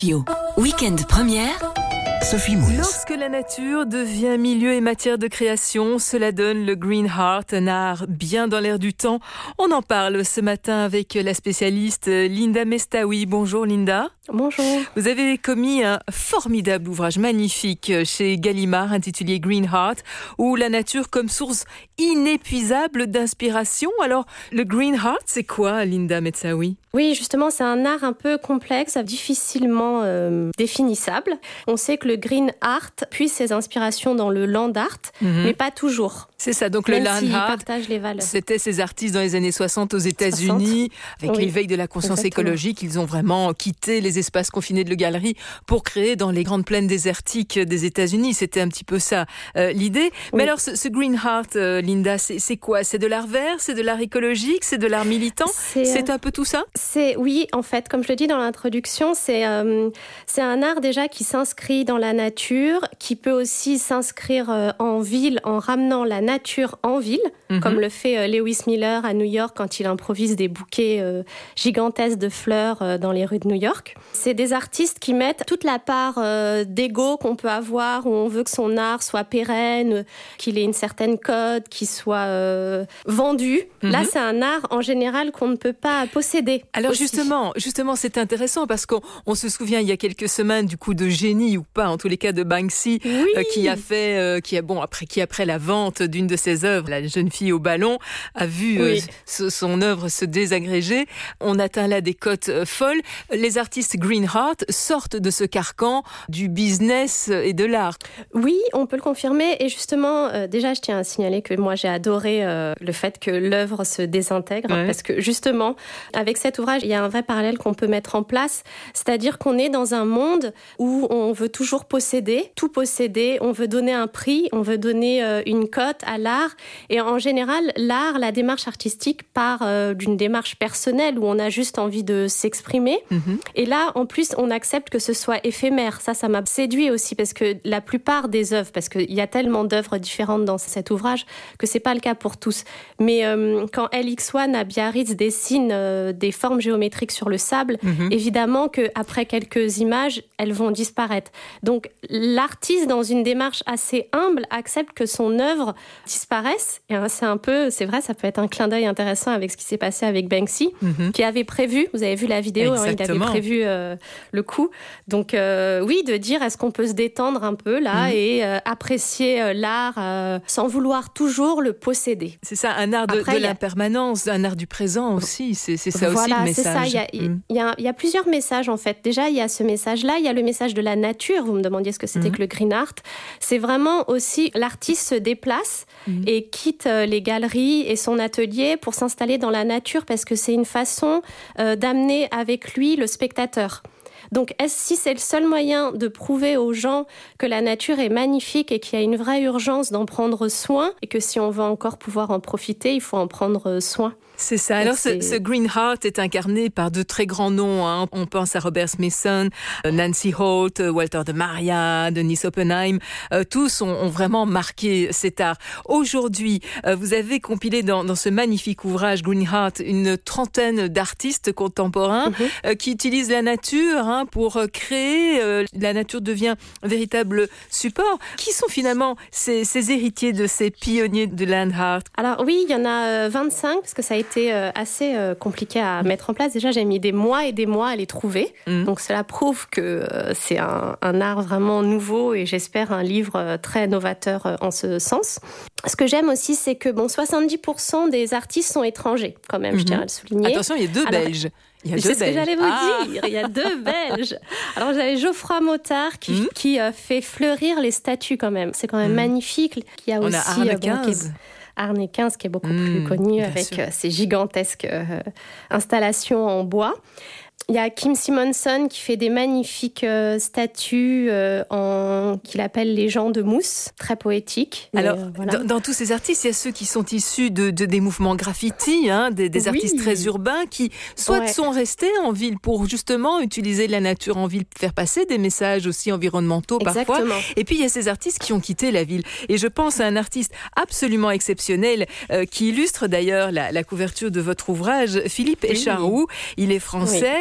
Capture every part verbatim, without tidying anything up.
Bio. Week-end première. Sophie Moules. Lorsque la nature devient milieu et matière de création, cela donne le Green Heart, un art bien dans l'air du temps. On en parle ce matin avec la spécialiste Linda Mestaoui. Bonjour Linda. Bonjour. Vous avez commis un formidable ouvrage magnifique chez Gallimard intitulé Green Heart, où la nature comme source inépuisable d'inspiration. Alors, le Green Heart, c'est quoi, Linda Mestaoui ? Oui, justement, c'est un art un peu complexe, difficilement euh, définissable. On sait que le Green Art puise ses inspirations dans le land art, mm-hmm. mais pas toujours. C'est ça, donc Même le land si art, partagent les valeurs. C'était ces artistes dans les années soixante aux États-Unis, soixante. Avec oui. l'éveil de la conscience Exactement. écologique, ils ont vraiment quitté les espaces confinés de la galerie pour créer dans les grandes plaines désertiques des États-Unis. C'était un petit peu ça euh, l'idée. Oui. Mais alors, ce, ce Green Heart, euh, Linda, c'est, c'est quoi ? C'est de l'art vert ? C'est de l'art écologique ? C'est de l'art militant ? C'est, c'est un peu tout ça ? C'est oui, en fait, comme je le dis dans l'introduction, c'est euh, c'est un art déjà qui s'inscrit dans la nature, qui peut aussi s'inscrire euh, en ville en ramenant la nature en ville, mm-hmm. comme le fait euh, Lewis Miller à New York quand il improvise des bouquets euh, gigantesques de fleurs euh, dans les rues de New York. C'est des artistes qui mettent toute la part euh, d'ego qu'on peut avoir, où on veut que son art soit pérenne, qu'il ait une certaine cote, qu'il soit euh, vendu. Mm-hmm. Là, c'est un art en général qu'on ne peut pas posséder. Alors aussi. Justement, justement, c'est intéressant parce qu'on on se souvient il y a quelques semaines du coup de génie ou pas, en tous les cas de Banksy, oui. euh, qui a fait, euh, qui a bon après, qui après la vente d'une de ses œuvres, la jeune fille au ballon, a vu oui. euh, ce, son œuvre se désagréger. On atteint là des cotes euh, folles. Les artistes Green Heart sortent de ce carcan du business et de l'art. Oui, on peut le confirmer. Et justement, euh, déjà, je tiens à signaler que moi, j'ai adoré euh, le fait que l'œuvre se désintègre, ouais. parce que justement, avec cet ouvrage, il y a un vrai parallèle qu'on peut mettre en place, c'est-à-dire qu'on est dans un monde où on veut toujours posséder, tout posséder, on veut donner un prix, on veut donner euh, une cote à l'art, et en général, l'art, la démarche artistique part euh, d'une démarche personnelle où on a juste envie de s'exprimer, mm-hmm. et là, en plus, on accepte que ce soit éphémère. Ça, ça m'a séduit aussi, parce que la plupart des œuvres, parce qu'il y a tellement d'œuvres différentes dans cet ouvrage, que c'est pas le cas pour tous, mais euh, quand L X un à Biarritz dessine euh, des formes géométriques sur le sable, mm-hmm. évidemment qu'après quelques images, elles vont disparaître. Donc, l'artiste, dans une démarche assez humble, accepte que son œuvre disparaisse. Et c'est un peu, c'est vrai, ça peut être un clin d'œil intéressant avec ce qui s'est passé avec Banksy, mm-hmm. qui avait prévu, vous avez vu la vidéo, hein, il avait prévu euh, le coup. Donc, euh, oui, de dire, est-ce qu'on peut se détendre un peu là mm-hmm. et euh, apprécier euh, l'art euh, sans vouloir toujours le posséder. C'est ça, un art de, Après, de l'impermanence, un art du présent aussi, c'est, c'est ça voilà, aussi le message. Voilà, c'est ça, il y a, mm. il y a, il y a plusieurs messages en fait. Déjà, il y a ce message-là, il y a le message de la nature, vous me demandiez ce que c'était mm. que le Green Art. C'est vraiment aussi, l'artiste se déplace mm. et quitte les galeries et son atelier pour s'installer dans la nature parce que c'est une façon euh, d'amener avec lui le spectateur. Donc, est-ce, si c'est le seul moyen de prouver aux gens que la nature est magnifique et qu'il y a une vraie urgence d'en prendre soin, et que si on veut encore pouvoir en profiter, il faut en prendre soin. C'est ça. Alors, ce, ce Green Heart est incarné par de très grands noms. Hein. On pense à Robert Smithson, Nancy Holt, Walter de Maria, Denis Oppenheim. Euh, tous ont, ont vraiment marqué cet art. Aujourd'hui, euh, vous avez compilé dans, dans ce magnifique ouvrage Green Heart une trentaine d'artistes contemporains mm-hmm. euh, qui utilisent la nature hein, pour créer. Euh, la nature devient un véritable support. Qui sont finalement ces, ces héritiers de ces pionniers de land art ? Alors oui, il y en a vingt-cinq parce que ça a été assez compliqué à mettre en place. Déjà, j'ai mis des mois et des mois à les trouver. Mmh. Donc, cela prouve que c'est un, un art vraiment nouveau et j'espère un livre très novateur en ce sens. Ce que j'aime aussi, c'est que bon, soixante-dix pour cent des artistes sont étrangers, quand même, mmh. je tiens à le souligner. Attention, il y a deux Alors, Belges. Il y a c'est deux ce Belges. que j'allais vous ah. dire. Il y a deux Belges. Alors, j'avais Geoffroy Motard qui, mmh. qui euh, fait fleurir les statues quand même. C'est quand même mmh. magnifique. Il y a On aussi a Arlequinze. Euh, bon, Arlequinze qui est beaucoup mmh, plus connu avec sûr. ses gigantesques euh, installations en bois. Il y a Kim Simonson qui fait des magnifiques euh, statues euh, en, qu'il appelle les gens de mousse, très poétiques. Alors, euh, voilà. dans, dans tous ces artistes, il y a ceux qui sont issus de, de, des mouvements graffiti, hein, des, des oui. artistes très urbains qui soit ouais. sont restés en ville pour justement utiliser la nature en ville, faire passer des messages aussi environnementaux Exactement. parfois. Et puis, il y a ces artistes qui ont quitté la ville. Et je pense à un artiste absolument exceptionnel euh, qui illustre d'ailleurs la, la couverture de votre ouvrage, Philippe oui. Echaroux. Il est français. Oui.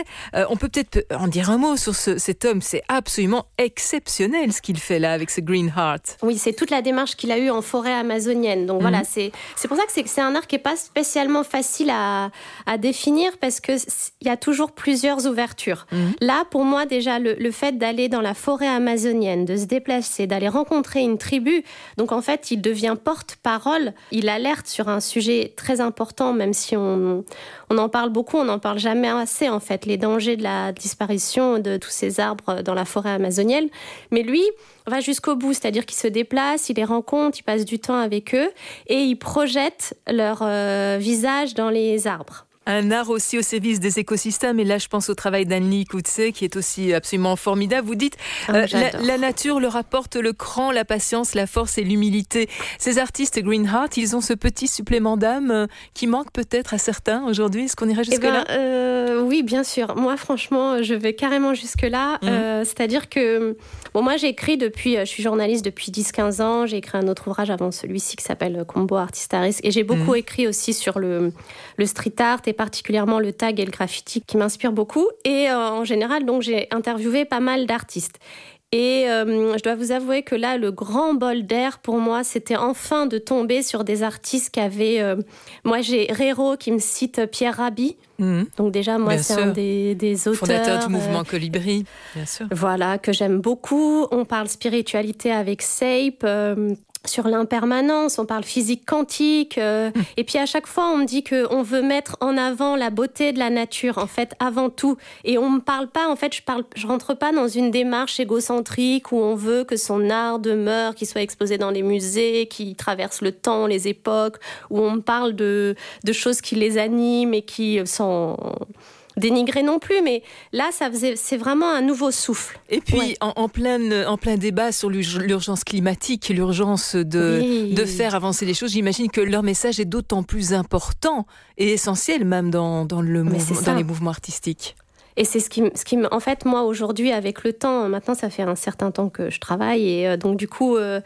Euh, on peut peut-être en dire un mot sur ce, cet homme. C'est absolument exceptionnel ce qu'il fait là avec ce Green Heart. Oui, c'est toute la démarche qu'il a eue en forêt amazonienne. Donc mmh. voilà, c'est, c'est pour ça que c'est, c'est un art qui n'est pas spécialement facile à, à définir parce qu'il y a toujours plusieurs ouvertures. Mmh. Là, pour moi, déjà, le, le fait d'aller dans la forêt amazonienne, de se déplacer, d'aller rencontrer une tribu, donc en fait, il devient porte-parole. Il alerte sur un sujet très important, même si on, on en parle beaucoup, on n'en parle jamais assez, en fait, les dangers de la disparition de tous ces arbres dans la forêt amazonienne. Mais lui va jusqu'au bout, c'est-à-dire qu'il se déplace, il les rencontre, il passe du temps avec eux et il projette leur euh, visage dans les arbres. Un art aussi au service des écosystèmes. Et là, je pense au travail d'Annelie Coetzee, qui est aussi absolument formidable. Vous dites, oh, euh, la, la nature leur apporte le cran, la patience, la force et l'humilité. Ces artistes Green Heart, ils ont ce petit supplément d'âme euh, qui manque peut-être à certains aujourd'hui. Est-ce qu'on irait jusque-là ? eh ben, euh, Oui, bien sûr. Moi, franchement, je vais carrément jusque-là. Mmh. Euh, c'est-à-dire que, bon, moi, j'ai écrit depuis, je suis journaliste depuis dix quinze ans. J'ai écrit un autre ouvrage avant celui-ci qui s'appelle Combo Artist à risque. Et j'ai beaucoup mmh. écrit aussi sur le, le street art et particulièrement le tag et le graffiti qui m'inspirent beaucoup. Et euh, en général, donc, j'ai interviewé pas mal d'artistes. Et euh, je dois vous avouer que là, le grand bol d'air pour moi, c'était enfin de tomber sur des artistes qui avaient... Euh, moi, j'ai Rero qui me cite Pierre Rabhi. Mmh. Donc déjà, moi, bien c'est sûr. un des, des auteurs... Fondateur du mouvement euh, Colibri, bien sûr. Voilà, que j'aime beaucoup. On parle spiritualité avec Sape... Euh, sur l'impermanence, on parle physique quantique, euh, mmh. et puis à chaque fois on me dit qu'on veut mettre en avant la beauté de la nature, en fait, avant tout. Et on me parle pas, en fait, je parle, je rentre pas dans une démarche égocentrique où on veut que son art demeure, qu'il soit exposé dans les musées, qu'il traverse le temps, les époques, où on me parle de, de choses qui les animent et qui sont... dénigré non plus, mais là, ça faisait, c'est vraiment un nouveau souffle. Et puis, ouais. en, en, plein, en plein débat sur l'urgence climatique, l'urgence de, oui. de faire avancer les choses, j'imagine que leur message est d'autant plus important et essentiel même dans, dans, le mouvement, dans les mouvements artistiques. Et c'est ce qui, ce qui, en fait, moi, aujourd'hui, avec le temps, maintenant, ça fait un certain temps que je travaille et euh, donc, du coup... Euh,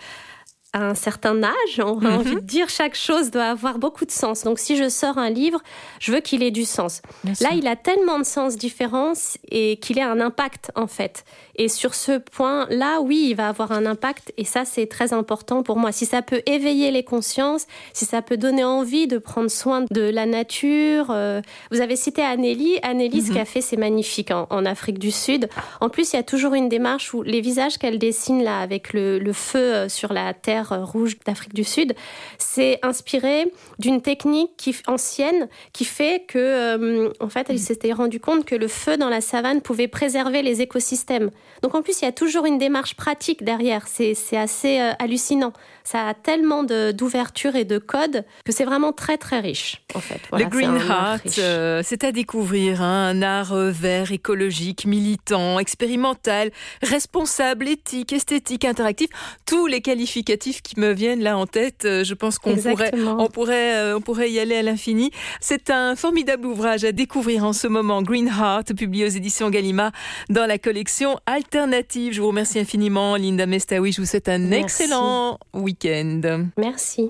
à un certain âge, on a mm-hmm. envie de dire chaque chose doit avoir beaucoup de sens. Donc, si je sors un livre, je veux qu'il ait du sens. Bien Là, sûr. Il a tellement de sens différents et qu'il ait un impact, en fait. Et sur ce point-là, oui, il va avoir un impact. Et ça, c'est très important pour moi. Si ça peut éveiller les consciences, si ça peut donner envie de prendre soin de la nature. Euh, vous avez cité Annelie. Annelie, mm-hmm. ce qu'elle fait, c'est magnifique en, en Afrique du Sud. En plus, il y a toujours une démarche où les visages qu'elle dessine là, avec le, le feu sur la terre rouge d'Afrique du Sud, c'est inspiré d'une technique qui, ancienne qui fait que, euh, en fait, elle s'était rendue compte que le feu dans la savane pouvait préserver les écosystèmes. Donc en plus, il y a toujours une démarche pratique derrière. C'est, c'est assez euh, hallucinant. Ça a tellement de, d'ouverture et de codes que c'est vraiment très très riche. En fait, voilà, le Green Heart, euh, c'est à découvrir, hein, un art euh, vert, écologique, militant, expérimental, responsable, éthique, esthétique, interactif, tous les qualificatifs qui me viennent là en tête. Je pense qu'on pourrait, on pourrait, euh, on pourrait y aller à l'infini. C'est un formidable ouvrage à découvrir en ce moment. Green Heart, publié aux éditions Gallimard dans la collection Alternative. Je vous remercie infiniment, Linda Mestaoui. Je vous souhaite un Merci. excellent week-end. Merci.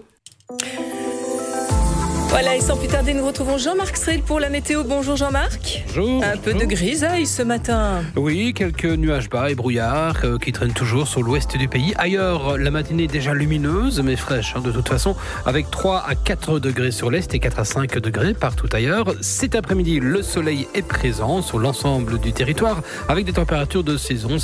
Voilà, et sans plus tarder, nous retrouvons Jean-Marc Strel pour la météo. Bonjour Jean-Marc. Bonjour. Un peu bonjour. de grisaille ce matin. Oui, quelques nuages bas et brouillards euh, qui traînent toujours sur l'ouest du pays. Ailleurs, la matinée est déjà lumineuse, mais fraîche hein, de toute façon, avec trois à quatre degrés sur l'est et quatre à cinq degrés partout ailleurs. Cet après-midi, le soleil est présent sur l'ensemble du territoire, avec des températures de saison.